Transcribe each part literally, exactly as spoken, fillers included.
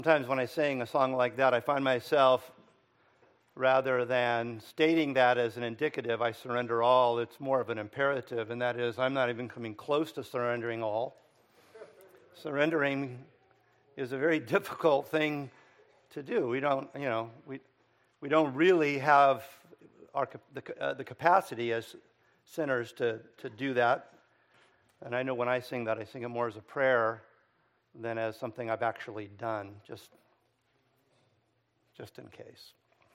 Sometimes when I sing a song like that, I find myself, rather than stating that as an indicative, I surrender all, it's more of an imperative, and that is, I'm not even coming close to surrendering all. Surrendering is a very difficult thing to do. We don't, you know, we we don't really have our the uh, the capacity as sinners to to do that. And I know when I sing that, I sing it more as a prayer than as something I've actually done, just just in case.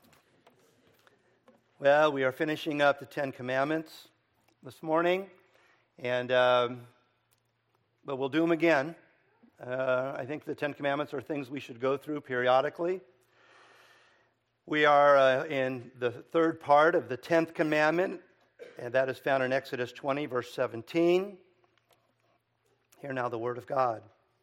Well, we are finishing up the Ten Commandments this morning, and um, but we'll do them again. Uh, I think the Ten Commandments are things we should go through periodically. We are uh, in the third part of the tenth commandment, and that is found in Exodus twenty, verse seventeen. Hear now the word of God.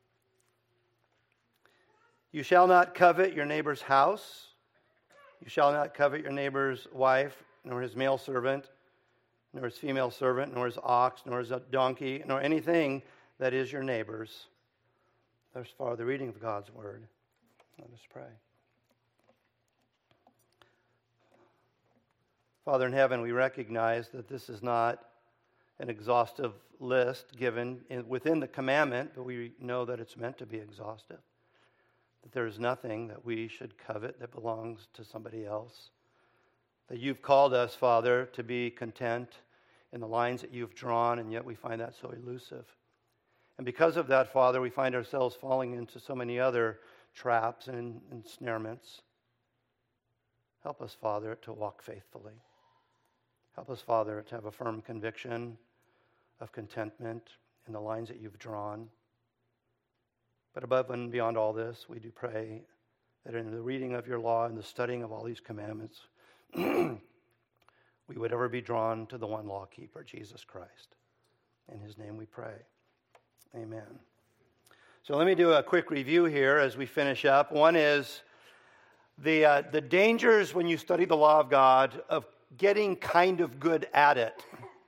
You shall not covet your neighbor's house. You shall not covet your neighbor's wife, nor his male servant, nor his female servant, nor his ox, nor his donkey, nor anything that is your neighbor's. Thus far, the reading of God's word. Let us pray. Father in heaven, we recognize that this is not an exhaustive list given in, within the commandment, but we know that it's meant to be exhaustive. That there is nothing that we should covet that belongs to somebody else. That you've called us, Father, to be content in the lines that you've drawn, and yet we find that so elusive. And because of that, Father, we find ourselves falling into so many other traps and ensnarements. Help us, Father, to walk faithfully. Help us, Father, to have a firm conviction of contentment in the lines that you've drawn. But above and beyond all this, we do pray that in the reading of your law and the studying of all these commandments, we would ever be drawn to the one lawkeeper, Jesus Christ. In his name we pray. Amen. So let me do a quick review here as we finish up. One is the uh, the dangers when you study the law of God of getting kind of good at it.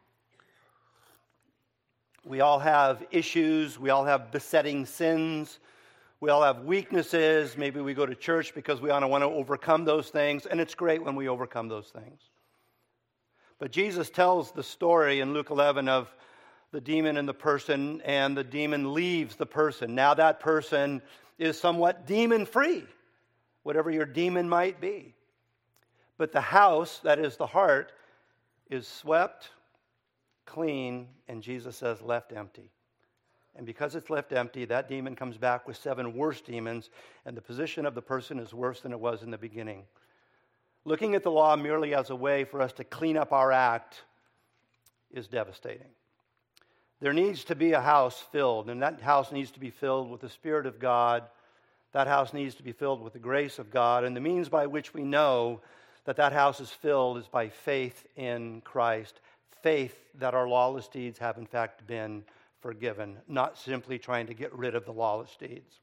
We all have issues. We all have besetting sins. We all have weaknesses. Maybe we go to church because we want to overcome those things, and it's great when we overcome those things. But Jesus tells the story in Luke eleven of the demon in the person, and the demon leaves the person. Now that person is somewhat demon-free, whatever your demon might be. But the house, that is the heart, is swept, clean, and Jesus says left empty. And because it's left empty, that demon comes back with seven worse demons, and the position of the person is worse than it was in the beginning. Looking at the law merely as a way for us to clean up our act is devastating. There needs to be a house filled, and that house needs to be filled with the Spirit of God. That house needs to be filled with the grace of God, and the means by which we know that that house is filled is by faith in Christ. Faith that our lawless deeds have in fact been forgiven, not simply trying to get rid of the lawless deeds.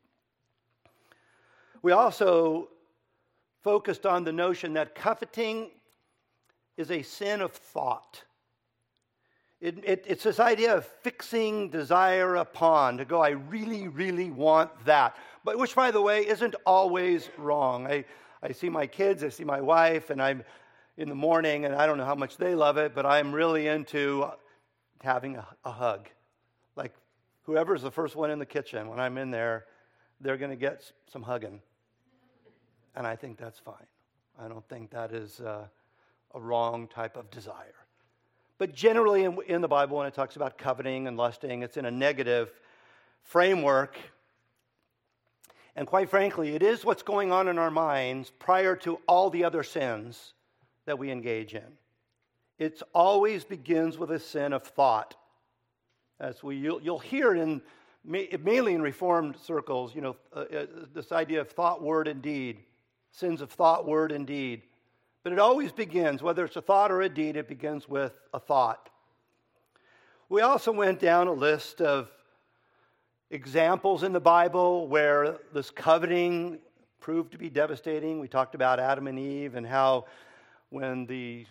We also focused on the notion that coveting is a sin of thought. It, it, it's this idea of fixing desire upon, to go, I really, really want that. But which, by the way, isn't always wrong. I, I see my kids, I see my wife, and I'm in the morning, and I don't know how much they love it, but I'm really into having a, a hug. Like, whoever's the first one in the kitchen, when I'm in there, they're going to get some hugging. And I think that's fine. I don't think that is uh, a wrong type of desire. But generally in, in the Bible, when it talks about coveting and lusting, it's in a negative framework. And quite frankly, it is what's going on in our minds prior to all the other sins that we engage in. It always begins with a sin of thought. As we, you'll, you'll hear in mainly in Reformed circles, you know, uh, uh, this idea of thought, word, and deed. Sins of thought, word, and deed. But it always begins, whether it's a thought or a deed, it begins with a thought. We also went down a list of examples in the Bible where this coveting proved to be devastating. We talked about Adam and Eve and how when the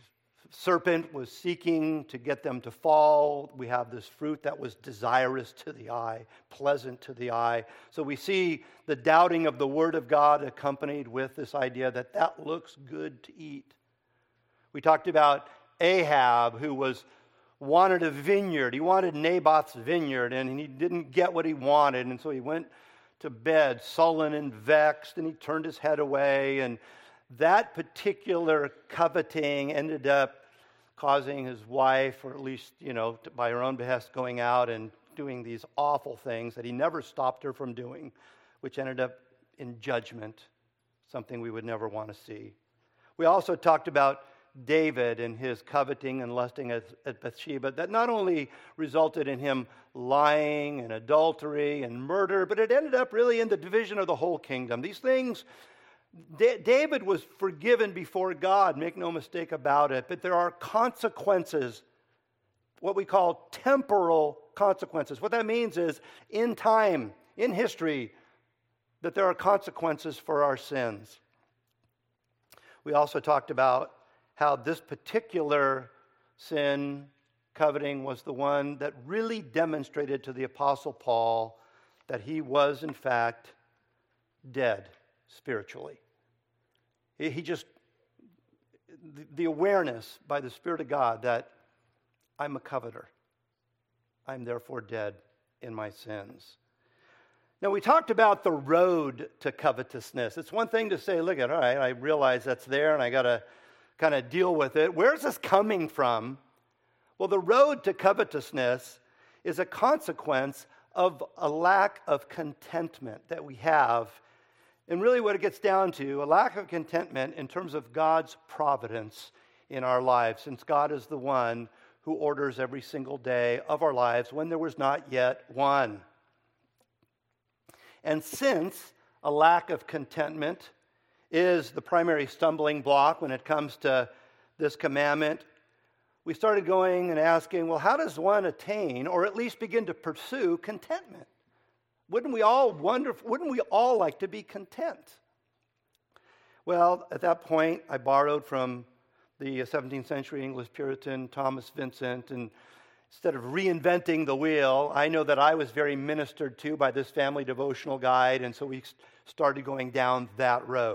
serpent was seeking to get them to fall. We have this fruit that was desirous to the eye, pleasant to the eye. So we see the doubting of the Word of God accompanied with this idea that that looks good to eat. We talked about Ahab, who was wanted a vineyard. He wanted Naboth's vineyard, and he didn't get what he wanted, and so he went to bed sullen and vexed, and he turned his head away, and that particular coveting ended up causing his wife, or at least, you know, by her own behest, going out and doing these awful things that he never stopped her from doing, which ended up in judgment, something we would never want to see. We also talked about David and his coveting and lusting at, at Bathsheba, that not only resulted in him lying and adultery and murder, but it ended up really in the division of the whole kingdom. These things, D- David was forgiven before God, make no mistake about it, but there are consequences, what we call temporal consequences. What that means is in time, in history, that there are consequences for our sins. We also talked about how this particular sin, coveting, was the one that really demonstrated to the Apostle Paul that he was, in fact, dead spiritually. He just, the awareness by the Spirit of God that I'm a coveter. I'm therefore dead in my sins. Now, we talked about the road to covetousness. It's one thing to say, look at, all right, I realize that's there and I got to kind of deal with it. Where's this coming from? Well, the road to covetousness is a consequence of a lack of contentment that we have. And really what it gets down to, a lack of contentment in terms of God's providence in our lives, since God is the one who orders every single day of our lives when there was not yet one. And since a lack of contentment is the primary stumbling block when it comes to this commandment, we started going and asking, well, how does one attain or at least begin to pursue contentment? Wouldn't we all wonder, wouldn't we all like to be content? Well, at that point, I borrowed from the seventeenth century English Puritan Thomas Vincent, and instead of reinventing the wheel, I know that I was very ministered to by this family devotional guide, and so we started going down that road.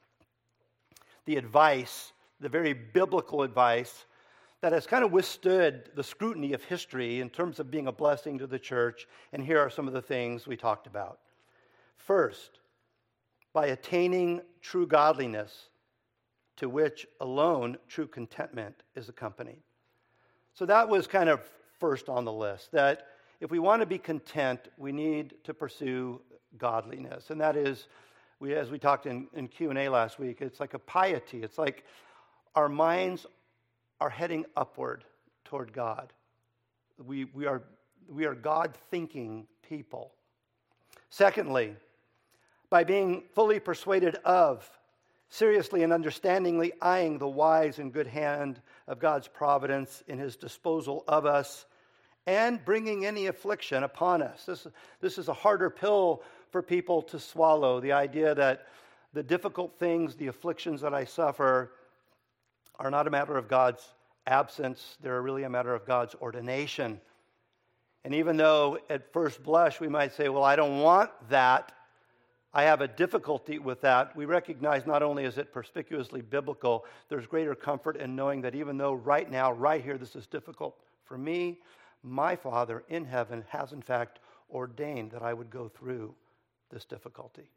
The advice, the very biblical advice that has kind of withstood the scrutiny of history in terms of being a blessing to the church, and here are some of the things we talked about. First, by attaining true godliness, to which alone true contentment is accompanied. So that was kind of first on the list, that if we want to be content, we need to pursue godliness. And that is, we, as we talked in, in Q and A last week, it's like a piety. It's like our minds are heading upward toward God. We, we are, we are God-thinking people. Secondly, by being fully persuaded of, seriously and understandingly eyeing the wise and good hand of God's providence in his disposal of us, and bringing any affliction upon us. This, this is a harder pill for people to swallow, the idea that the difficult things, the afflictions that I suffer, are not a matter of God's absence. They're really a matter of God's ordination. And even though at first blush we might say, well, I don't want that, I have a difficulty with that, we recognize not only is it perspicuously biblical, there's greater comfort in knowing that even though right now, right here, this is difficult for me, my Father in heaven has in fact ordained that I would go through this difficulty.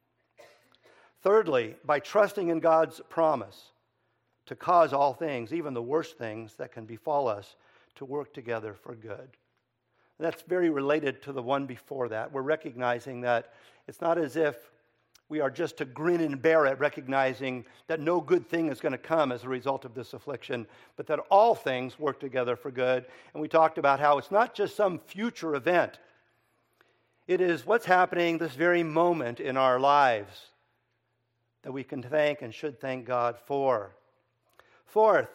Thirdly, by trusting in God's promise to cause all things, even the worst things that can befall us, to work together for good. And that's very related to the one before that. We're recognizing that it's not as if we are just to grin and bear it, recognizing that no good thing is going to come as a result of this affliction, but that all things work together for good. And we talked about how it's not just some future event. It is what's happening this very moment in our lives that we can thank and should thank God for. Fourth,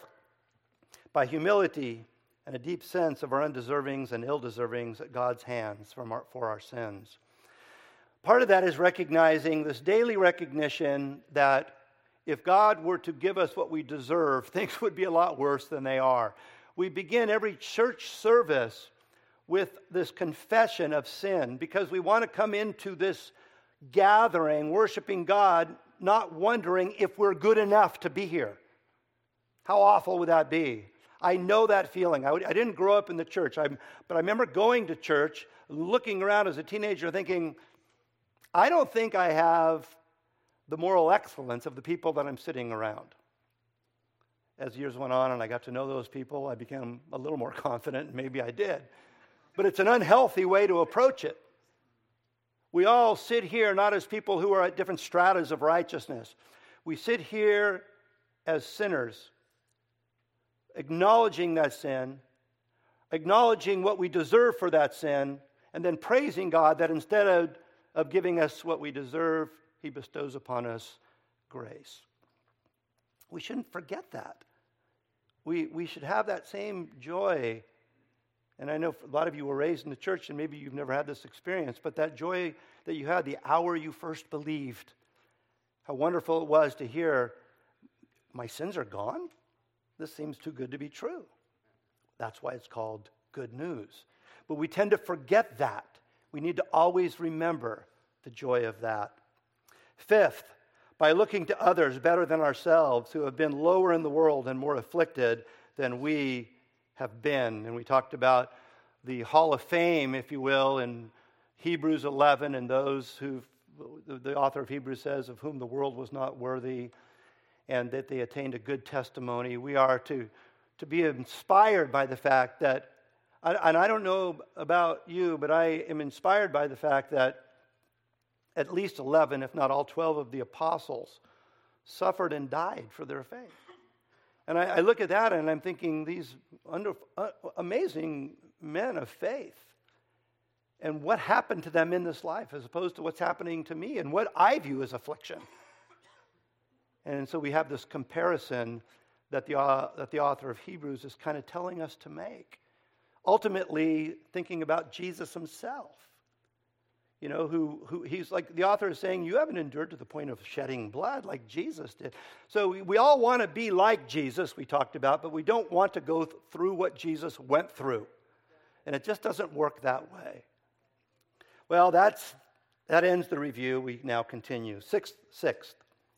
by humility and a deep sense of our undeservings and ill-deservings at God's hands from our, for our sins. Part of that is recognizing this daily recognition that if God were to give us what we deserve, things would be a lot worse than they are. We begin every church service with this confession of sin because we want to come into this gathering, worshiping God, not wondering if we're good enough to be here. How awful would that be? I know that feeling. I, I didn't grow up in the church, I'm, but I remember going to church, looking around as a teenager thinking, I don't think I have the moral excellence of the people that I'm sitting around. As years went on and I got to know those people, I became a little more confident, and maybe I did. But it's an unhealthy way to approach it. We all sit here not as people who are at different stratas of righteousness. We sit here as sinners, acknowledging that sin, acknowledging what we deserve for that sin, and then praising God that instead of, of giving us what we deserve, He bestows upon us grace. We shouldn't forget that. We, we should have that same joy. And I know a lot of you were raised in the church and maybe you've never had this experience, but that joy that you had the hour you first believed, how wonderful it was to hear, my sins are gone? This seems too good to be true. That's why it's called good news. But we tend to forget that. We need to always remember the joy of that. Fifth, by looking to others better than ourselves who have been lower in the world and more afflicted than we have been. And we talked about the Hall of Fame, if you will, in Hebrews eleven, and those who, the author of Hebrews says, of whom the world was not worthy, and that they attained a good testimony. We are to, to be inspired by the fact that, and I don't know about you, but I am inspired by the fact that at least eleven, if not all twelve of the apostles suffered and died for their faith. And I, I look at that and I'm thinking, these under, uh, amazing men of faith, and what happened to them in this life as opposed to what's happening to me and what I view as affliction. And so we have this comparison that the, uh, that the author of Hebrews is kind of telling us to make. Ultimately, thinking about Jesus himself. You know, who, who he's like, the author is saying, you haven't endured to the point of shedding blood like Jesus did. So we, we all want to be like Jesus, we talked about, but we don't want to go th- through what Jesus went through. And it just doesn't work that way. Well, that's that ends the review. We now continue. Sixth, sixth.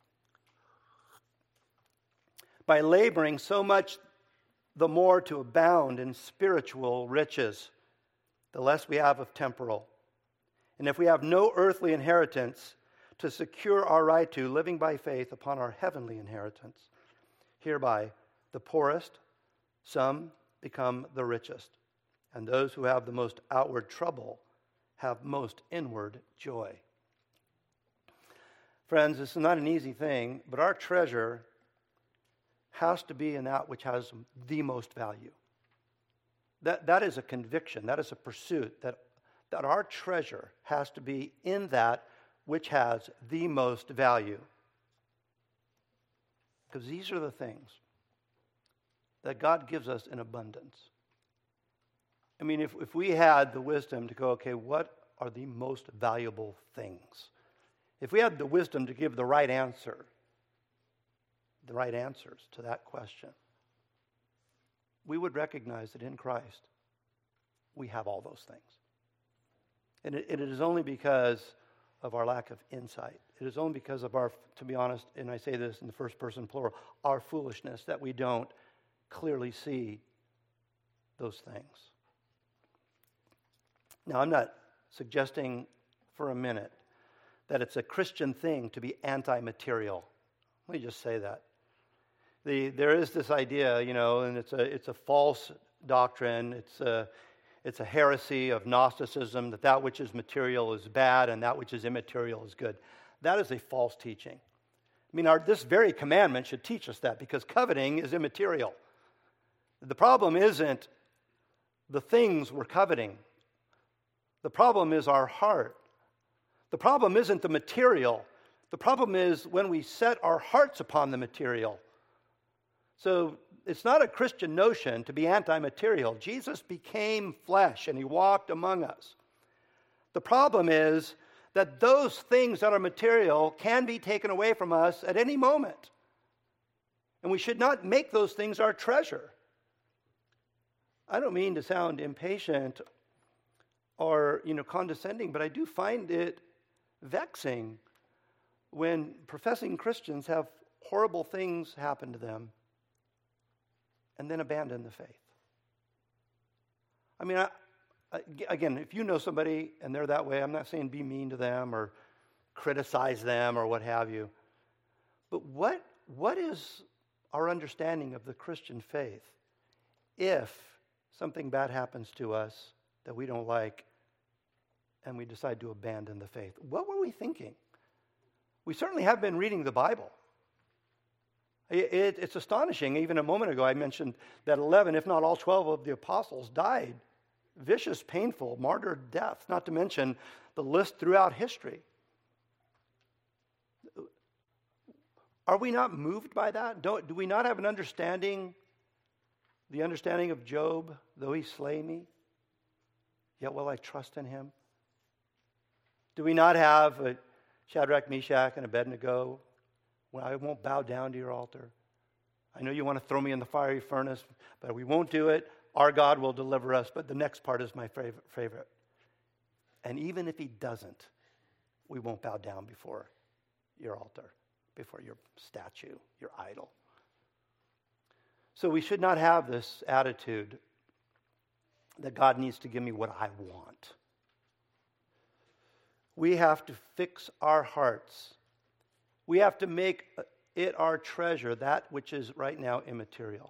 By laboring so much the more to abound in spiritual riches, the less we have of temporal. And if we have no earthly inheritance to secure our right to, living by faith upon our heavenly inheritance, hereby the poorest, some become the richest, and those who have the most outward trouble have most inward joy. Friends, this is not an easy thing, but our treasure has to be in that which has the most value. That, that is a conviction, that is a pursuit, that that our treasure has to be in that which has the most value. Because these are the things that God gives us in abundance. I mean, if, if we had the wisdom to go, okay, what are the most valuable things? If we had the wisdom to give the right answer, the right answers to that question, we would recognize that in Christ, we have all those things. And it, it is only because of our lack of insight. It is only because of our, to be honest, and I say this in the first person plural, our foolishness that we don't clearly see those things. Now, I'm not suggesting for a minute that it's a Christian thing to be anti-material. Let me just say that. The, there is this idea, you know, and it's a, it's a false doctrine. It's a It's a heresy of Gnosticism that that which is material is bad and that which is immaterial is good. That is a false teaching. I mean, our, this very commandment should teach us that because coveting is immaterial. The problem isn't the things we're coveting. The problem is our heart. The problem isn't the material. The problem is when we set our hearts upon the material. So it's not a Christian notion to be anti-material. Jesus became flesh and he walked among us. The problem is that those things that are material can be taken away from us at any moment. And we should not make those things our treasure. I don't mean to sound impatient or, you know, condescending, but I do find it vexing when professing Christians have horrible things happen to them and then abandon the faith. I mean, I, I, again, if you know somebody and they're that way, I'm not saying be mean to them or criticize them or what have you. But what what is our understanding of the Christian faith if something bad happens to us that we don't like and we decide to abandon the faith? What were we thinking? We certainly have been reading the Bible. It, it, it's astonishing. Even a moment ago I mentioned that eleven, if not all twelve of the apostles died vicious, painful, martyred deaths, not to mention the list throughout history. Are we not moved by that? Don't, do we not have an understanding, the understanding of Job, though he slay me, yet will I trust in him? Do we not have a Shadrach, Meshach, and Abednego? Well, I won't bow down to your altar. I know you want to throw me in the fiery furnace, but we won't do it. Our God will deliver us. But the next part is my favorite. And even if he doesn't, we won't bow down before your altar, before your statue, your idol. So we should not have this attitude that God needs to give me what I want. We have to fix our hearts. We have to make it our treasure, that which is right now immaterial.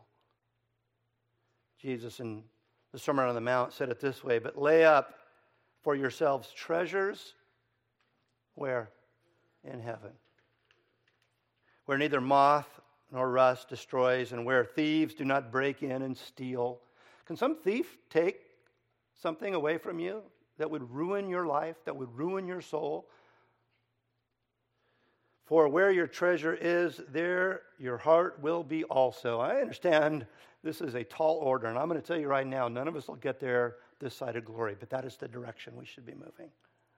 Jesus in the Sermon on the Mount said it this way, but lay up for yourselves treasures, where? In heaven. Where neither moth nor rust destroys, and where thieves do not break in and steal. Can some thief take something away from you that would ruin your life, that would ruin your soul? For where your treasure is, there your heart will be also. I understand this is a tall order, and I'm going to tell you right now, none of us will get there this side of glory, but that is the direction we should be moving.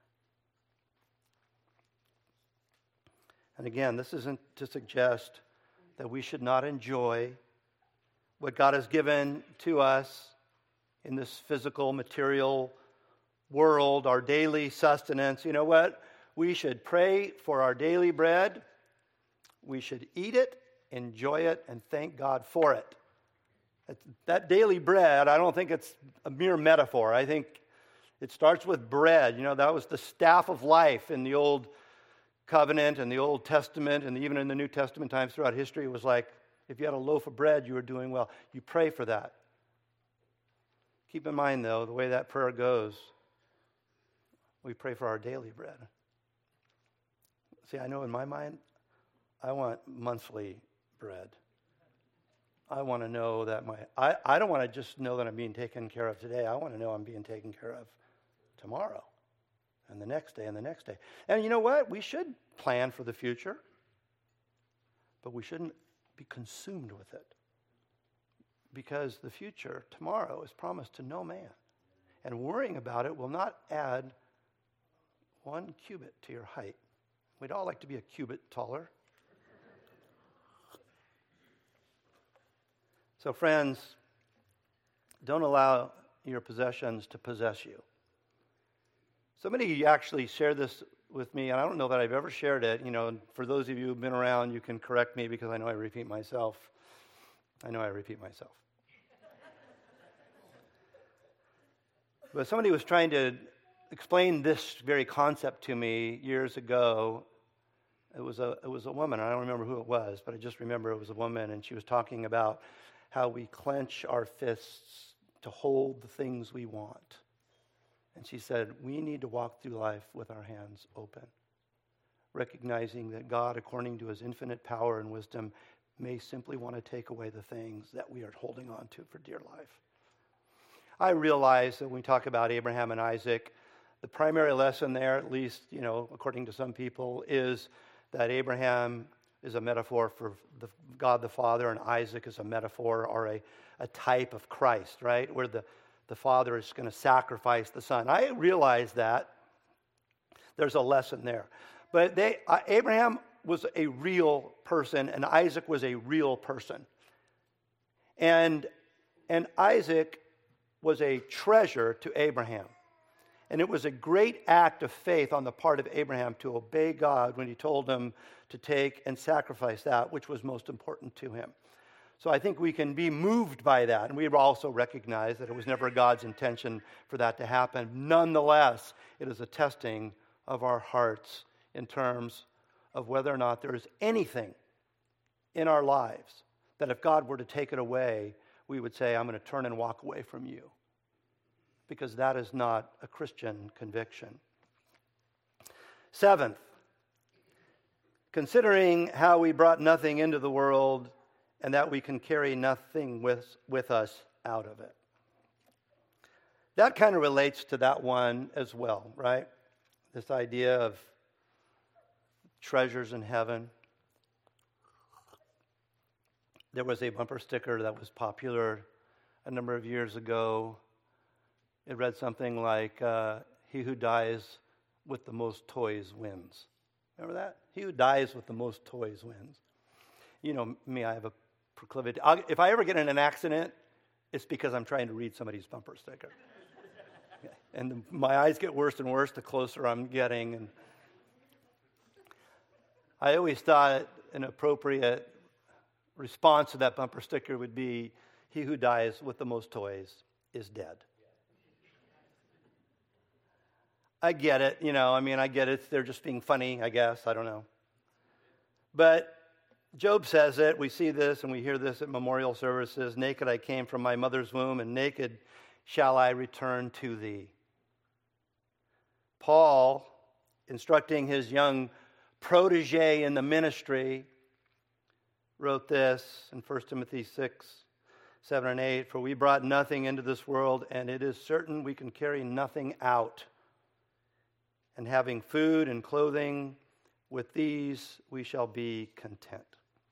And again, this isn't to suggest that we should not enjoy what God has given to us in this physical, material world, our daily sustenance. You know what? We should pray for our daily bread. We should eat it, enjoy it, and thank God for it. That daily bread, I don't think it's a mere metaphor. I think it starts with bread. You know, that was the staff of life in the Old Covenant and the Old Testament, and even in the New Testament times throughout history. It was like, if you had a loaf of bread, you were doing well. You pray for that. Keep in mind, though, the way that prayer goes, we pray for our daily bread. See, I know in my mind, I want monthly bread. I want to know that my, I, I don't want to just know that I'm being taken care of today. I want to know I'm being taken care of tomorrow and the next day and the next day. And you know what? We should plan for the future, but we shouldn't be consumed with it, because the future, tomorrow, is promised to no man. And worrying about it will not add one cubit to your height. We'd all like to be a cubit taller. So friends, don't allow your possessions to possess you. Somebody actually shared this with me, and I don't know that I've ever shared it. You know, for those of you who've been around, you can correct me because I know I repeat myself. I know I repeat myself. But somebody was trying to explain this very concept to me years ago. It was a it was a woman. I don't remember who it was, but I just remember it was a woman, and she was talking about how we clench our fists to hold the things we want. And she said, we need to walk through life with our hands open, recognizing that God, according to his infinite power and wisdom, may simply want to take away the things that we are holding on to for dear life. I realize that when we talk about Abraham and Isaac, the primary lesson there, at least, you know, according to some people, is that Abraham is a metaphor for the, God the Father, and Isaac is a metaphor or a, a type of Christ, right? Where the, the Father is going to sacrifice the Son. I realize that. There's a lesson there. But they, uh, Abraham was a real person, and Isaac was a real person. And, and Isaac was a treasure to Abraham. And it was a great act of faith on the part of Abraham to obey God when he told him to take and sacrifice that which was most important to him. So I think we can be moved by that. And we also recognize that it was never God's intention for that to happen. Nonetheless, it is a testing of our hearts in terms of whether or not there is anything in our lives that if God were to take it away, we would say, I'm going to turn and walk away from you. Because that is not a Christian conviction. Seventh, considering how we brought nothing into the world and that we can carry nothing with, with us out of it. That kind of relates to that one as well, right? This idea of treasures in heaven. There was a bumper sticker that was popular a number of years ago. It read something like, uh, he who dies with the most toys wins. Remember that? He who dies with the most toys wins. You know me, I have a proclivity. I'll, if I ever get in an accident, it's because I'm trying to read somebody's bumper sticker. And the, my eyes get worse and worse the closer I'm getting. And I always thought an appropriate response to that bumper sticker would be, he who dies with the most toys is dead. I get it, you know, I mean, I get it. They're just being funny, I guess. I don't know. But Job says it. We see this and we hear this at memorial services. Naked I came from my mother's womb, and naked shall I return to thee. Paul, instructing his young protege in the ministry, wrote this in First Timothy six, seven, and eight. For we brought nothing into this world, and it is certain we can carry nothing out. And having food and clothing, with these we shall be content.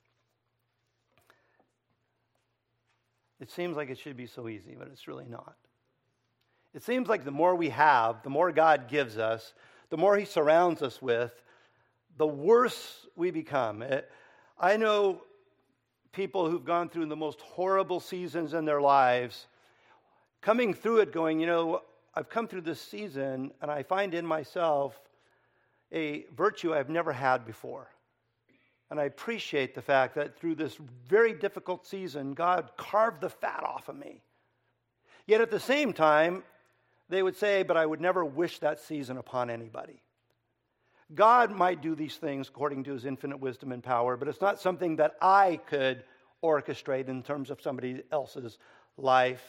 It seems like it should be so easy, but it's really not. It seems like the more we have, the more God gives us, the more he surrounds us with, the worse we become. I know people who've gone through the most horrible seasons in their lives, coming through it going, you know, I've come through this season and I find in myself a virtue I've never had before. And I appreciate the fact that through this very difficult season, God carved the fat off of me. Yet at the same time, they would say, but I would never wish that season upon anybody. God might do these things according to his infinite wisdom and power, but it's not something that I could orchestrate in terms of somebody else's life.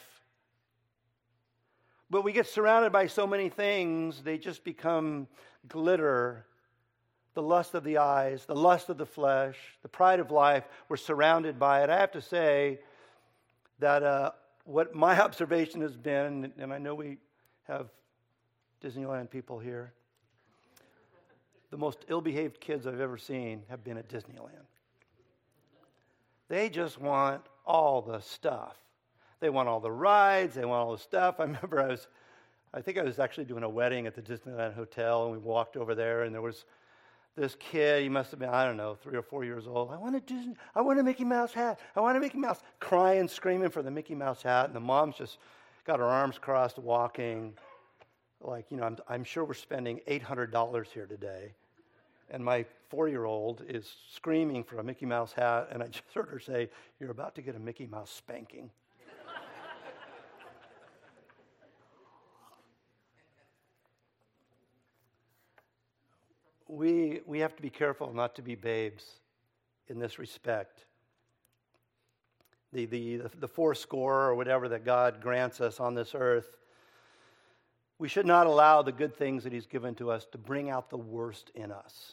But we get surrounded by so many things, they just become glitter. The lust of the eyes, the lust of the flesh, the pride of life, we're surrounded by it. I have to say that uh, what my observation has been, and I know we have Disneyland people here, the most ill-behaved kids I've ever seen have been at Disneyland. They just want all the stuff. They want all the rides. They want all the stuff. I remember I was, I think I was actually doing a wedding at the Disneyland Hotel, and we walked over there, and there was this kid. He must have been, I don't know, three or four years old. I want a Disney, I want a Mickey Mouse hat. I want a Mickey Mouse. Crying, screaming for the Mickey Mouse hat, and the mom's just got her arms crossed, walking, like, you know, I'm, I'm sure we're spending eight hundred dollars here today. And my four-year-old is screaming for a Mickey Mouse hat, and I just heard her say, "You're about to get a Mickey Mouse spanking." We, we have to be careful not to be babes in this respect. The, the, the four score or whatever that God grants us on this earth, we should not allow the good things that he's given to us to bring out the worst in us.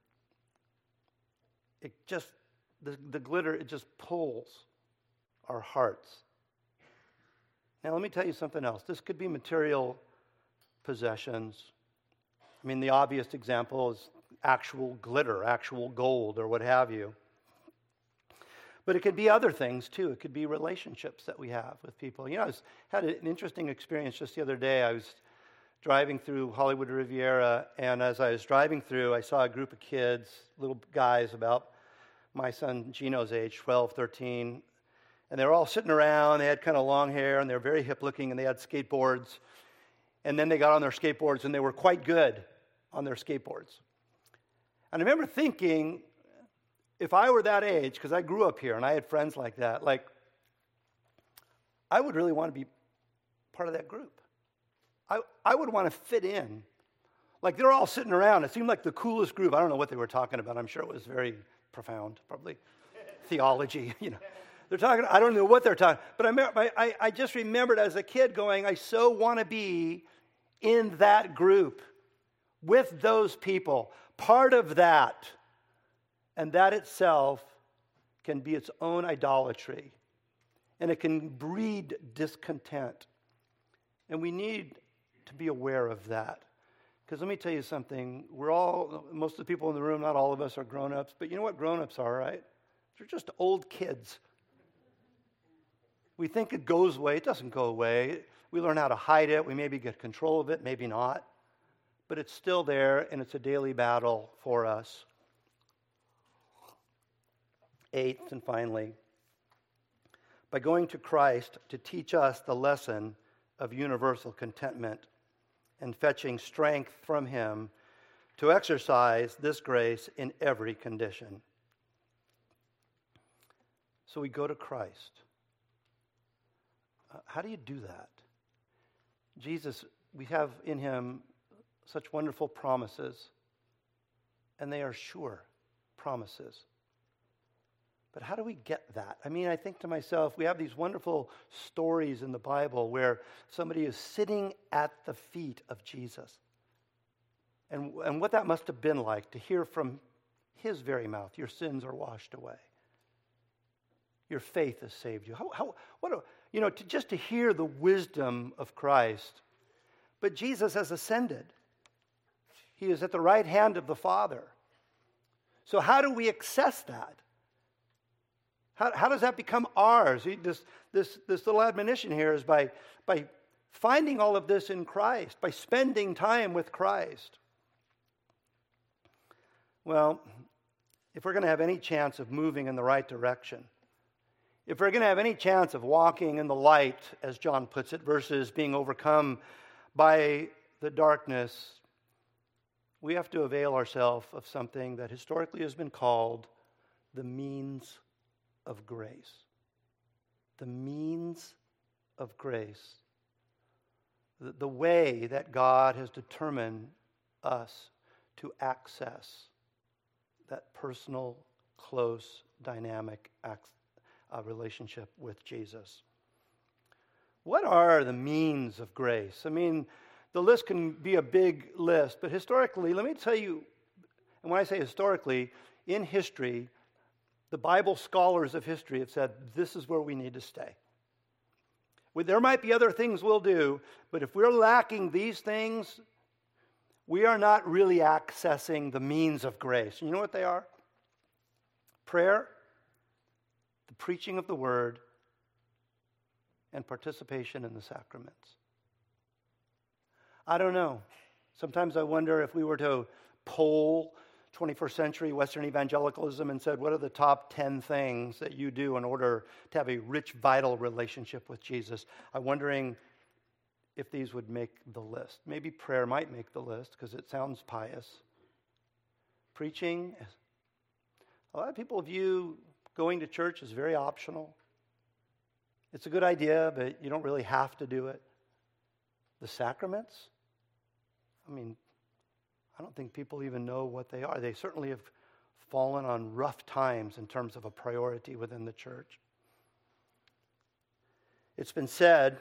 It just, the, the glitter, it just pulls our hearts. Now, let me tell you something else. This could be material possessions. I mean, the obvious example is actual glitter, actual gold, or what have you. But it could be other things, too. It could be relationships that we have with people. You know, I was, had an interesting experience just the other day. I was driving through Hollywood Riviera, and as I was driving through, I saw a group of kids, little guys about my son Gino's age, twelve, thirteen, and they were all sitting around. They had kind of long hair, and they were very hip-looking, and they had skateboards. And then they got on their skateboards, and they were quite good on their skateboards. And I remember thinking, if I were that age, because I grew up here, and I had friends like that, like, I would really want to be part of that group. I, I would want to fit in. Like, they're all sitting around. It seemed like the coolest group. I don't know what they were talking about. I'm sure it was very profound, probably theology, you know. They're talking, I don't know what they're talking, but I, I, I just remembered as a kid going, I so want to be in that group with those people, part of that. And that itself can be its own idolatry. And it can breed discontent. And we need to be aware of that. Because let me tell you something. We're all, most of the people in the room, not all of us are grown-ups. But you know what grown-ups are, right? They're just old kids. We think it goes away. It doesn't go away. We learn how to hide it. We maybe get control of it, maybe not. But it's still there, and it's a daily battle for us. Eighth, and finally, by going to Christ to teach us the lesson of universal contentment and fetching strength from Him to exercise this grace in every condition. So we go to Christ. Uh, how do you do that? Jesus, we have in Him such wonderful promises, and they are sure promises. But how do we get that? I mean, I think to myself, we have these wonderful stories in the Bible where somebody is sitting at the feet of Jesus. And, and what that must have been like to hear from His very mouth, your sins are washed away. Your faith has saved you. How, how, what a, you know, to, just to hear the wisdom of Christ. But Jesus has ascended. He is at the right hand of the Father. So how do we access that? How, how does that become ours? This, this, this little admonition here is by, by finding all of this in Christ, by spending time with Christ. Well, if we're going to have any chance of moving in the right direction, if we're going to have any chance of walking in the light, as John puts it, versus being overcome by the darkness, we have to avail ourselves of something that historically has been called the means of grace. The means of grace. The, the way that God has determined us to access that personal, close, dynamic ac- uh, relationship with Jesus. What are the means of grace? I mean, the list can be a big list, but historically, let me tell you, and when I say historically, in history, the Bible scholars of history have said, this is where we need to stay. Well, there might be other things we'll do, but if we're lacking these things, we are not really accessing the means of grace. And you know what they are? Prayer, the preaching of the Word, and participation in the sacraments. I don't know. Sometimes I wonder if we were to poll twenty-first century Western evangelicalism and said, what are the top ten things that you do in order to have a rich, vital relationship with Jesus? I'm wondering if these would make the list. Maybe prayer might make the list because it sounds pious. Preaching, a lot of people view going to church as very optional. It's a good idea, but you don't really have to do it. The sacraments, I mean, I don't think people even know what they are. They certainly have fallen on rough times in terms of a priority within the church. It's been said,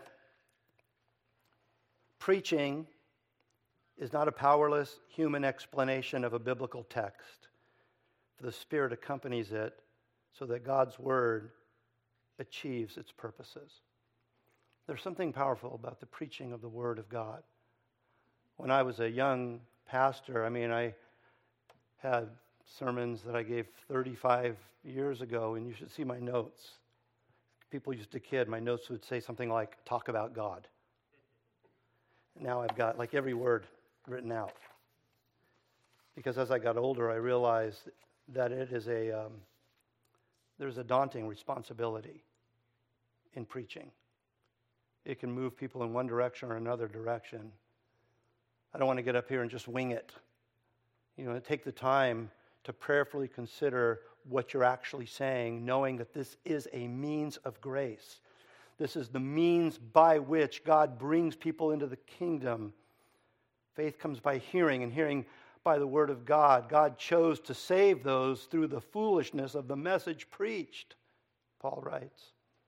preaching is not a powerless human explanation of a biblical text, for the Spirit accompanies it so that God's Word achieves its purposes. There's something powerful about the preaching of the Word of God. When I was a young pastor, I mean, I had sermons that I gave thirty-five years ago, and you should see my notes. People used to kid, my notes would say something like, talk about God. Now I've got like every word written out. Because as I got older, I realized that it is a, um, there's a daunting responsibility in preaching. It can move people in one direction or another direction. I don't want to get up here and just wing it. You know, take the time to prayerfully consider what you're actually saying, knowing that this is a means of grace. This is the means by which God brings people into the kingdom. Faith comes by hearing, and hearing by the word of God. God chose to save those through the foolishness of the message preached, Paul writes.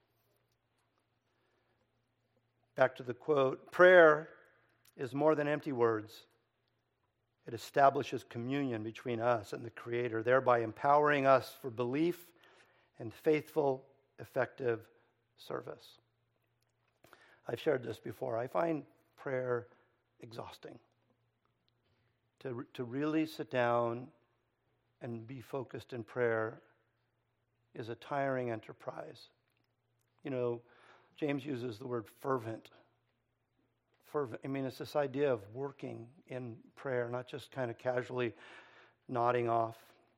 Back to the quote, prayer is more than empty words. It establishes communion between us and the Creator, thereby empowering us for belief and faithful, effective service. I've shared this before. I find prayer exhausting. To, to really sit down and be focused in prayer is a tiring enterprise. You know, James uses the word fervent. Fervent. I mean, it's this idea of working in prayer, not just kind of casually nodding off.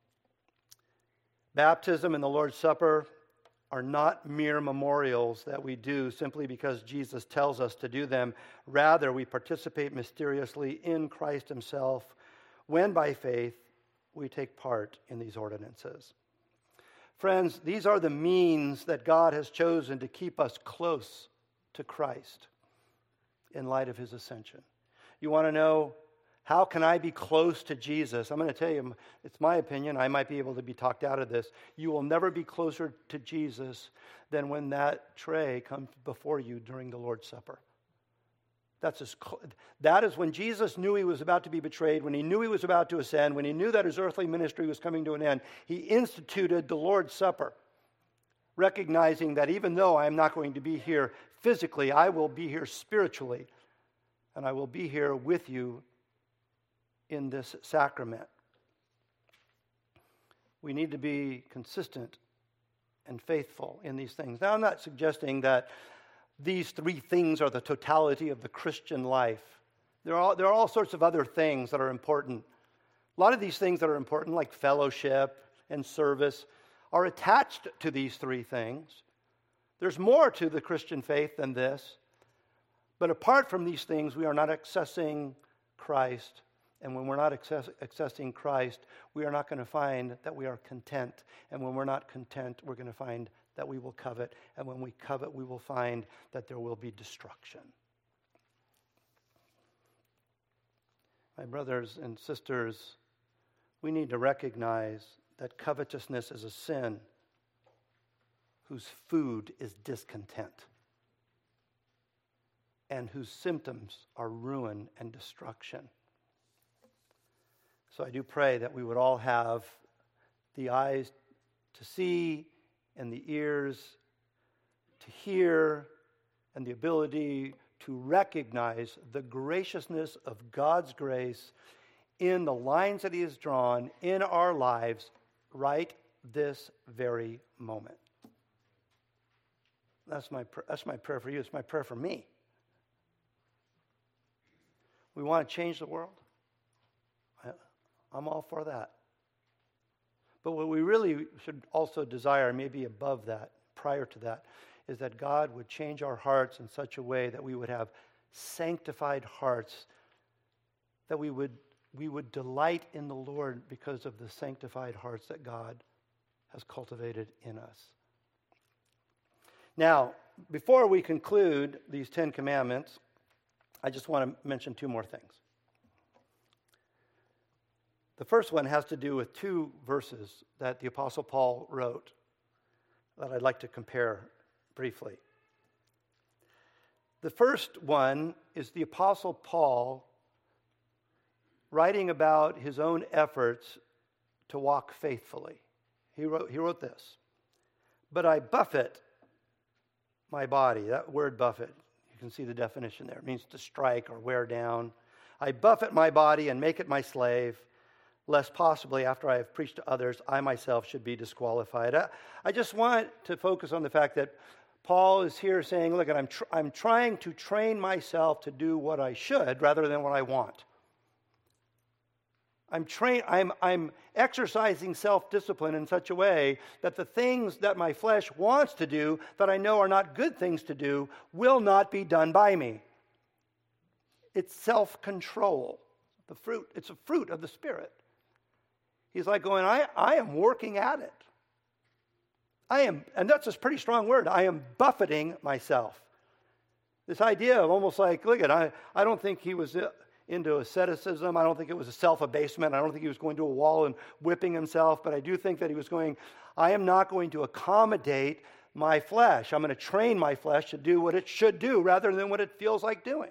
Baptism and the Lord's Supper are not mere memorials that we do simply because Jesus tells us to do them. Rather, we participate mysteriously in Christ himself when by faith we take part in these ordinances. Friends, these are the means that God has chosen to keep us close to Christ in light of his ascension. You want to know, how can I be close to Jesus? I'm going to tell you, it's my opinion, I might be able to be talked out of this. You will never be closer to Jesus than when that tray comes before you during the Lord's Supper. That's as cl- that is when Jesus knew he was about to be betrayed, when he knew he was about to ascend, when he knew that his earthly ministry was coming to an end. He instituted the Lord's Supper, recognizing that even though I am not going to be here physically, I will be here spiritually, and I will be here with you in this sacrament. We need to be consistent and faithful in these things. Now, I'm not suggesting that these three things are the totality of the Christian life. There are, there are all sorts of other things that are important. A lot of these things that are important, like fellowship and service, are attached to these three things. There's more to the Christian faith than this. But apart from these things, we are not accessing Christ. And when we're not access, accessing Christ, we are not going to find that we are content. And when we're not content, we're going to find that we will covet. And when we covet, we will find that there will be destruction. My brothers and sisters, we need to recognize that covetousness is a sin whose food is discontent and whose symptoms are ruin and destruction. So I do pray that we would all have the eyes to see and the ears to hear and the ability to recognize the graciousness of God's grace in the lines that he has drawn in our lives right this very moment. That's my, that's my prayer for you. It's my prayer for me. We want to change the world. I'm all for that. But what we really should also desire, maybe above that, prior to that, is that God would change our hearts in such a way that we would have sanctified hearts, that we would, we would delight in the Lord because of the sanctified hearts that God has cultivated in us. Now, before we conclude these Ten Commandments, I just want to mention two more things. The first one has to do with two verses that the Apostle Paul wrote that I'd like to compare briefly. The first one is the Apostle Paul writing about his own efforts to walk faithfully. He wrote, he wrote this, "But I buffet my body." That word buffet, you can see the definition there. It means to strike or wear down. "I buffet my body and make it my slave, lest possibly after I have preached to others, I myself should be disqualified." I, I just want to focus on the fact that Paul is here saying, look, I'm, tr- I'm trying to train myself to do what I should rather than what I want. I'm, train- I'm, I'm exercising self-discipline in such a way that the things that my flesh wants to do that I know are not good things to do will not be done by me. It's self-control. The fruit, it's a fruit of the Spirit. He's like going, I, I am working at it. I am, and that's a pretty strong word, I am buffeting myself. This idea of almost like, look at, I, I don't think he was into asceticism. I don't think it was a self-abasement. I don't think he was going to a wall and whipping himself, but I do think that he was going, I am not going to accommodate my flesh. I'm going to train my flesh to do what it should do rather than what it feels like doing.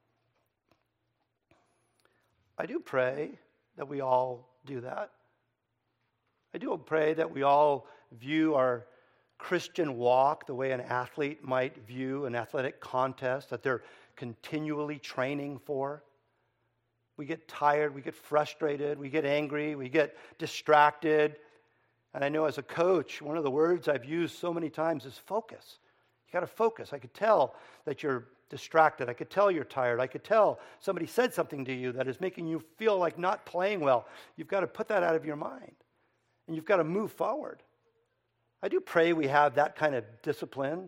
I do pray that we all do that. I do pray that we all view our Christian walk the way an athlete might view an athletic contest that they're continually training for. We get tired, we get frustrated, we get angry, we get distracted. And I know as a coach, one of the words I've used so many times is focus. You got to focus. I could tell that you're distracted. I could tell you're tired. I could tell somebody said something to you that is making you feel like not playing well. You've got to put that out of your mind. And you've got to move forward. I do pray we have that kind of discipline.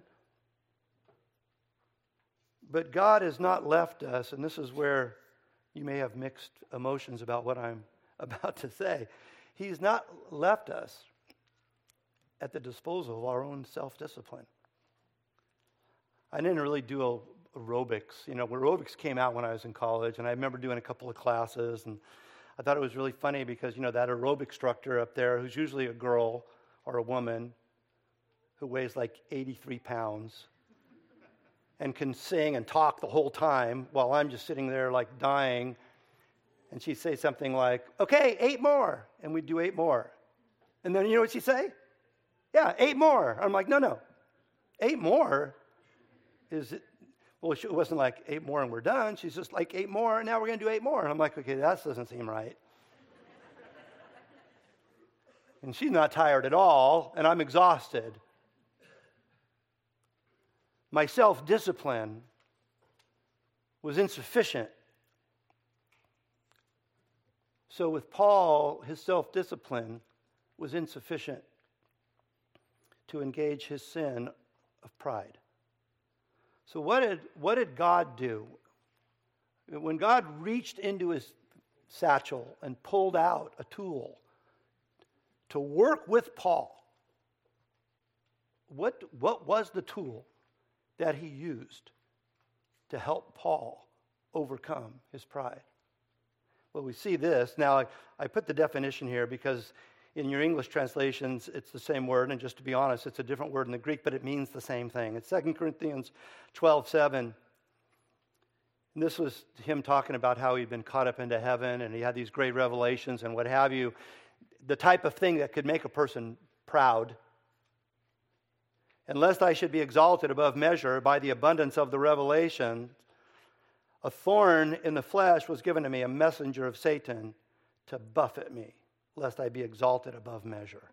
But God has not left us, and this is where you may have mixed emotions about what I'm about to say. He's not left us at the disposal of our own self-discipline. I didn't really do aerobics. You know, aerobics came out when I was in college, and I remember doing a couple of classes, and I thought it was really funny because, you know, that aerobic instructor up there, who's usually a girl or a woman who weighs like eighty-three pounds and can sing and talk the whole time while I'm just sitting there like dying, and she'd say something like, okay, eight more, and we'd do eight more. And then you know what she'd say? Yeah, eight more. I'm like, no, no, eight more is it? Well, it wasn't like eight more and we're done. She's just like eight more, and now we're going to do eight more. And I'm like, okay, that doesn't seem right. And she's not tired at all, and I'm exhausted. My self-discipline was insufficient. So with Paul, his self-discipline was insufficient to engage his sin of pride. So what did, what did God do? When God reached into his satchel and pulled out a tool to work with Paul, what, what was the tool that he used to help Paul overcome his pride? Well, we see this. Now, I, I put the definition here because in your English translations, it's the same word, and just to be honest, it's a different word in the Greek, but it means the same thing. It's Second Corinthians twelve seven. And this was him talking about how he'd been caught up into heaven, and he had these great revelations and what have you. The type of thing that could make a person proud. And lest I should be exalted above measure by the abundance of the revelation, a thorn in the flesh was given to me, a messenger of Satan, to buffet me, lest I be exalted above measure.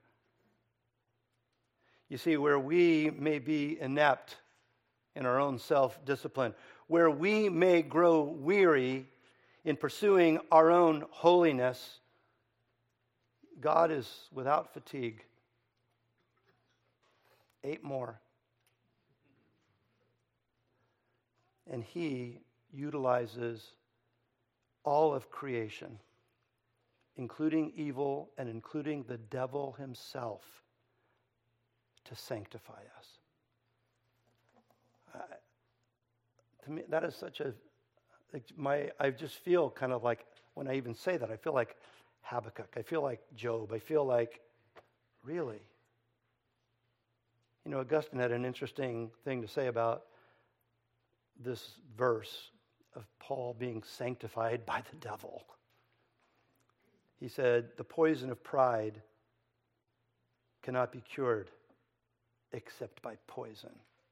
You see, where we may be inept in our own self-discipline, where we may grow weary in pursuing our own holiness, God is without fatigue. Eight more. And he utilizes all of creation, including evil and including the devil himself, to sanctify us. Uh, to me, that is such a, like my, I just feel kind of like, when I even say that, I feel like Habakkuk. I feel like Job. I feel like, really? You know, Augustine had an interesting thing to say about this verse of Paul being sanctified by the devil. He said, the poison of pride cannot be cured except by poison.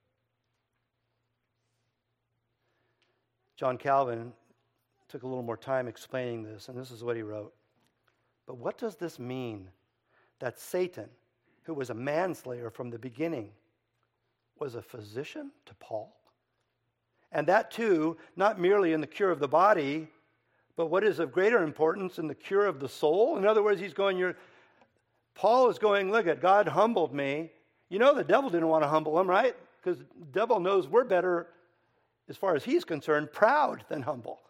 John Calvin took a little more time explaining this, and this is what he wrote. But what does this mean? That Satan, who was a manslayer from the beginning, was a physician to Paul. And that too, not merely in the cure of the body, but what is of greater importance in the cure of the soul. In other words, he's going, you're, Paul is going, look at, God humbled me. You know the devil didn't want to humble him, right? Because the devil knows we're better, as far as he's concerned, proud than humble.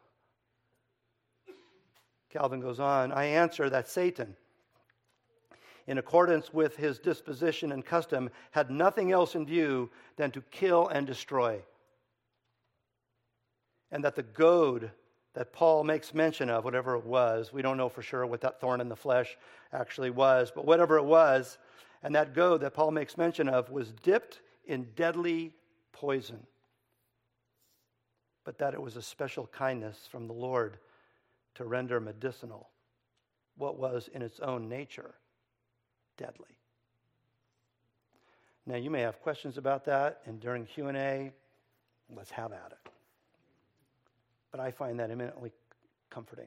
Calvin goes on, I answer that Satan, in accordance with his disposition and custom, had nothing else in view than to kill and destroy. And that the goad that Paul makes mention of, whatever it was, we don't know for sure what that thorn in the flesh actually was, but whatever it was, and that goad that Paul makes mention of was dipped in deadly poison. But that it was a special kindness from the Lord to render medicinal what was in its own nature deadly. Now you may have questions about that, and during Q and A, let's have at it. But I find that eminently comforting.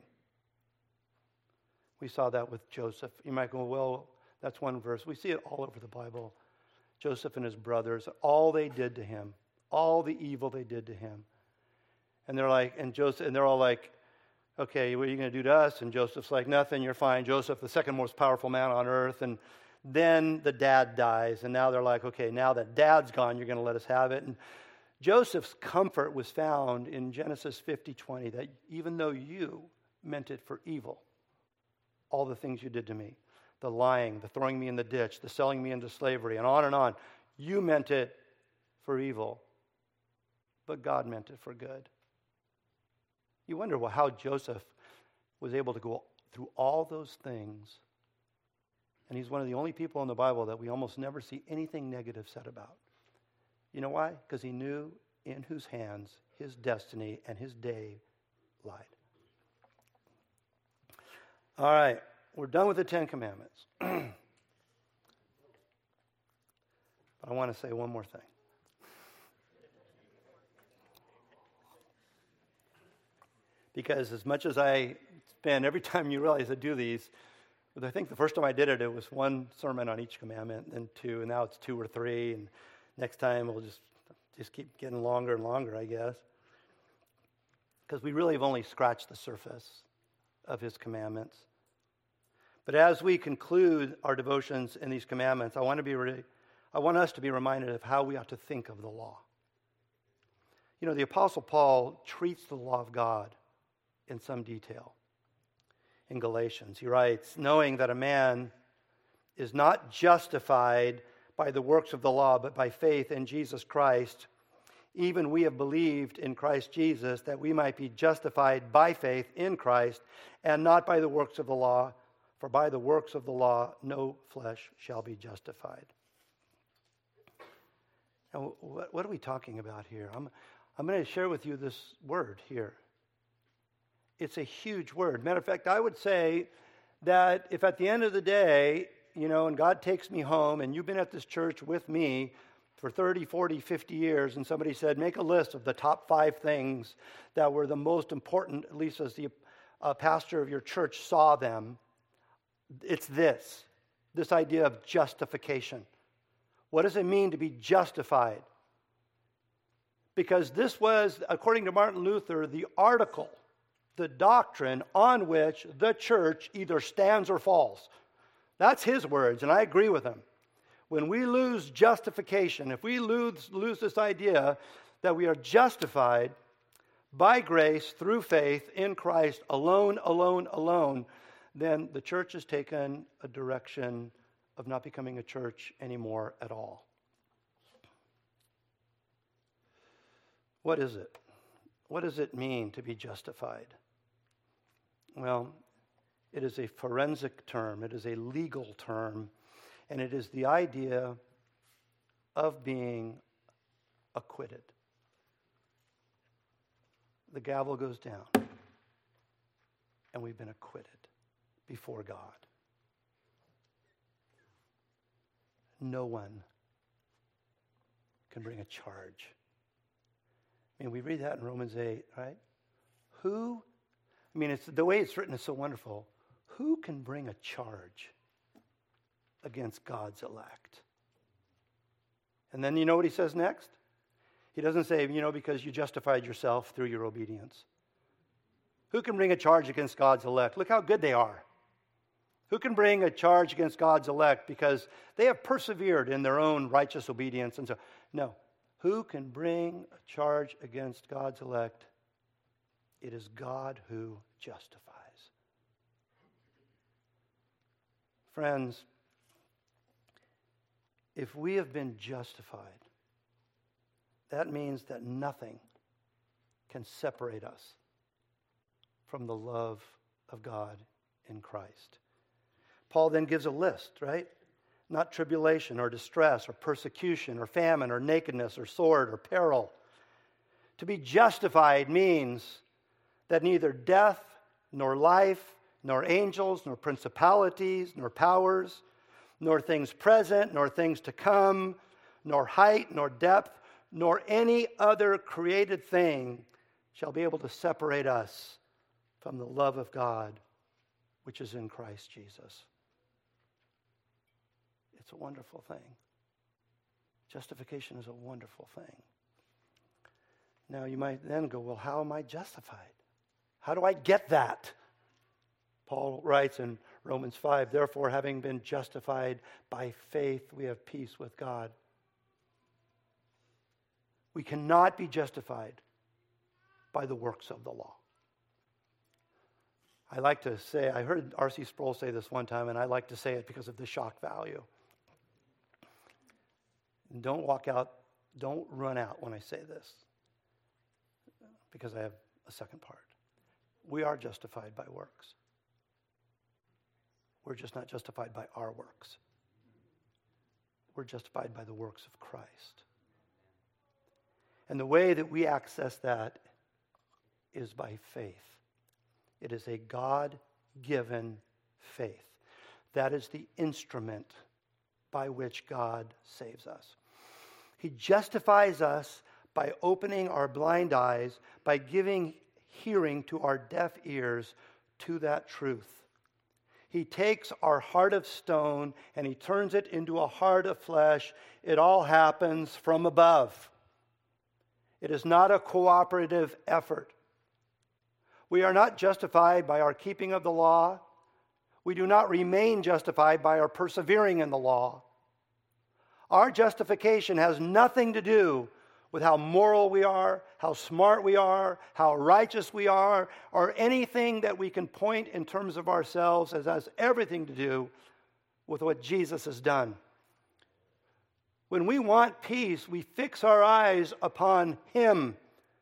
We saw that with Joseph. You might go, well, that's one verse. We see it all over the Bible. Joseph and his brothers, all they did to him, all the evil they did to him. And they're like, and Joseph, and they're all like, okay, what are you going to do to us? And Joseph's like, nothing, you're fine. Joseph, the second most powerful man on earth. And then the dad dies. And now they're like, okay, now that dad's gone, you're going to let us have it. And Joseph's comfort was found in Genesis fifty twenty, that even though you meant it for evil, all the things you did to me, the lying, the throwing me in the ditch, the selling me into slavery, and on and on, you meant it for evil, but God meant it for good. You wonder well, how Joseph was able to go through all those things, and he's one of the only people in the Bible that we almost never see anything negative said about. You know why? Because he knew in whose hands his destiny and his day lied. All right, we're done with the Ten Commandments. But I want to say one more thing. Because as much as I spend, every time you realize I do these, but I think the first time I did it, it was one sermon on each commandment, and two, and now it's two or three, and next time we'll just just keep getting longer and longer, I guess. Because we really have only scratched the surface of his commandments. But as we conclude our devotions in these commandments, I want to be re- I want us to be reminded of how we ought to think of the law. You know, the Apostle Paul treats the law of God in some detail. In Galatians, he writes, knowing that a man is not justified by the works of the law, but by faith in Jesus Christ, even we have believed in Christ Jesus, that we might be justified by faith in Christ, and not by the works of the law, for by the works of the law no flesh shall be justified. Now, what, what are we talking about here? I'm, I'm going to share with you this word here. It's a huge word. Matter of fact, I would say that if at the end of the day, you know, and God takes me home, and you've been at this church with me for thirty, forty, fifty years, and somebody said, make a list of the top five things that were the most important, at least as the uh, pastor of your church saw them, it's this, this idea of justification. What does it mean to be justified? Because this was, according to Martin Luther, the article, the doctrine on which the church either stands or falls. That's his words, and I agree with him. When we lose justification, if we lose, lose this idea that we are justified by grace through faith in Christ alone, alone, alone, then the church has taken a direction of not becoming a church anymore at all. What is it? What does it mean to be justified? Well, it is a forensic term. It is a legal term. And it is the idea of being acquitted. The gavel goes down, and we've been acquitted before God. No one can bring a charge. I mean, we read that in Romans eight, right? Who, I mean, it's the way it's written is so wonderful. Who can bring a charge against God's elect? And then you know what he says next? He doesn't say, you know, because you justified yourself through your obedience. Who can bring a charge against God's elect? Look how good they are. Who can bring a charge against God's elect because they have persevered in their own righteous obedience? And so, no. Who can bring a charge against God's elect? It is God who justifies. Friends, if we have been justified, that means that nothing can separate us from the love of God in Christ. Paul then gives a list, right? Not tribulation or distress or persecution or famine or nakedness or sword or peril. To be justified means that neither death nor life nor angels nor principalities nor powers nor things present nor things to come nor height nor depth nor any other created thing shall be able to separate us from the love of God which is in Christ Jesus. It's a wonderful thing. Justification is a wonderful thing. Now you might then go, well, how am I justified? How do I get that? Paul writes in Romans five, therefore, having been justified by faith, we have peace with God. We cannot be justified by the works of the law. I like to say, I heard R C Sproul say this one time, and I like to say it because of the shock value. Don't walk out, don't run out when I say this, because I have a second part. We are justified by works. We're just not justified by our works. We're justified by the works of Christ. And the way that we access that is by faith. It is a God-given faith. That is the instrument by which God saves us. He justifies us by opening our blind eyes, by giving hearing to our deaf ears to that truth. He takes our heart of stone and he turns it into a heart of flesh. It all happens from above. It is not a cooperative effort. We are not justified by our keeping of the law. We do not remain justified by our persevering in the law. Our justification has nothing to do with how moral we are, how smart we are, how righteous we are, or anything that we can point in terms of ourselves. It has everything to do with what Jesus has done. When we want peace, we fix our eyes upon Him,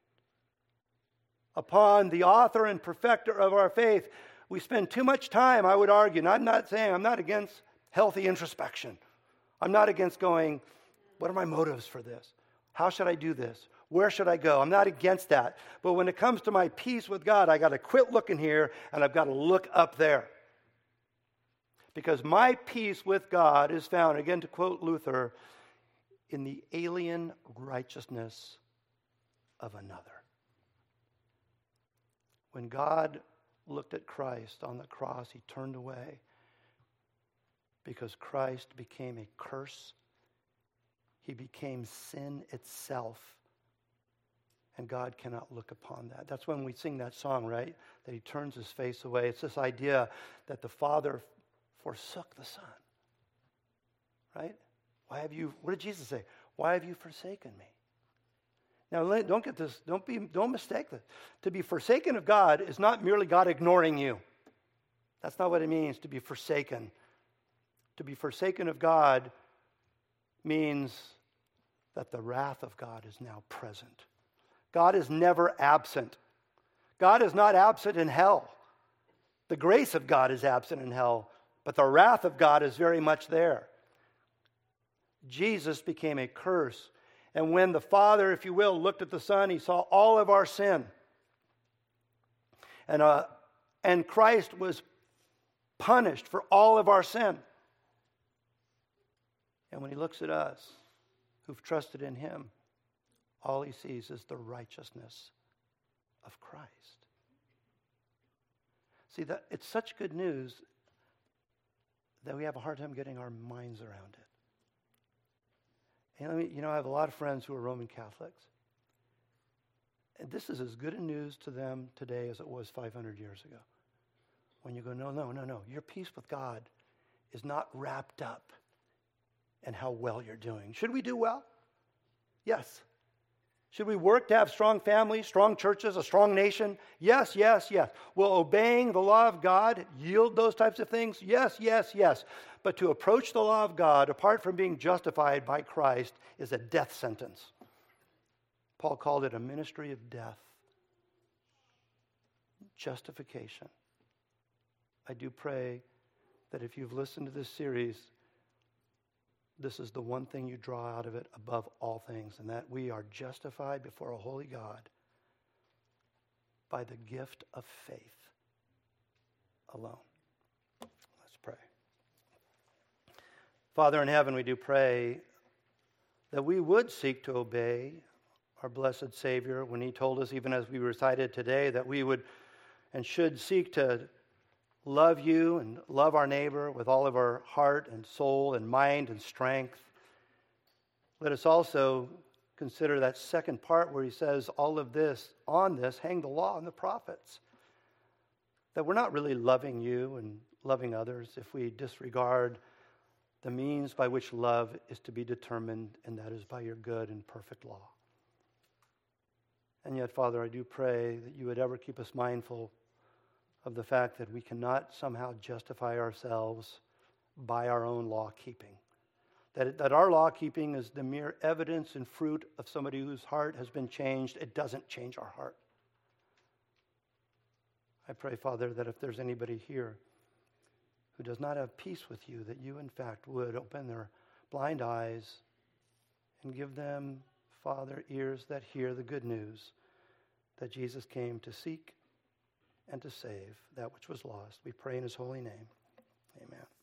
upon the author and perfecter of our faith. We spend too much time, I would argue, and I'm not saying, I'm not against healthy introspection. I'm not against going, what are my motives for this? How should I do this? Where should I go? I'm not against that. But when it comes to my peace with God, I got to quit looking here and I've got to look up there. Because my peace with God is found, again to quote Luther, in the alien righteousness of another. When God looked at Christ on the cross, He turned away because Christ became a curse. He became sin itself. And God cannot look upon that. That's when we sing that song, right? That He turns His face away. It's this idea that the Father forsook the Son. Right? Why have you, what did Jesus say? Why have you forsaken me? Now, don't get this, don't be, don't mistake this. To be forsaken of God is not merely God ignoring you. That's not what it means to be forsaken. To be forsaken of God means that the wrath of God is now present. God is never absent. God is not absent in hell. The grace of God is absent in hell, but the wrath of God is very much there. Jesus became a curse. And when the Father, if you will, looked at the Son, He saw all of our sin. And, uh, and Christ was punished for all of our sin. And when He looks at us, who've trusted in Him, all He sees is the righteousness of Christ. See, that it's such good news that we have a hard time getting our minds around it. You know, you know, I have a lot of friends who are Roman Catholics. And this is as good a news to them today as it was five hundred years ago. When you go, no, no, no, no. Your peace with God is not wrapped up in how well you're doing. Should we do well? Yes. Should we work to have strong families, strong churches, a strong nation? Yes, yes, yes. Will obeying the law of God yield those types of things? Yes, yes, yes. But to approach the law of God, apart from being justified by Christ, is a death sentence. Paul called it a ministry of death. Justification. I do pray that if you've listened to this series, this is the one thing you draw out of it above all things, and that we are justified before a holy God by the gift of faith alone. Let's pray. Father in heaven, we do pray that we would seek to obey our blessed Savior when he told us, even as we recited today, that we would and should seek to love you and love our neighbor with all of our heart and soul and mind and strength. Let us also consider that second part where he says all of this, on this, hang the law and the prophets. That we're not really loving you and loving others if we disregard the means by which love is to be determined, and that is by your good and perfect law. And yet, Father, I do pray that you would ever keep us mindful of the fact that we cannot somehow justify ourselves by our own law-keeping. That, it, that our law-keeping is the mere evidence and fruit of somebody whose heart has been changed. It doesn't change our heart. I pray, Father, that if there's anybody here who does not have peace with you, that you, in fact, would open their blind eyes and give them, Father, ears that hear the good news that Jesus came to seek and to save that which was lost. We pray in his holy name. Amen.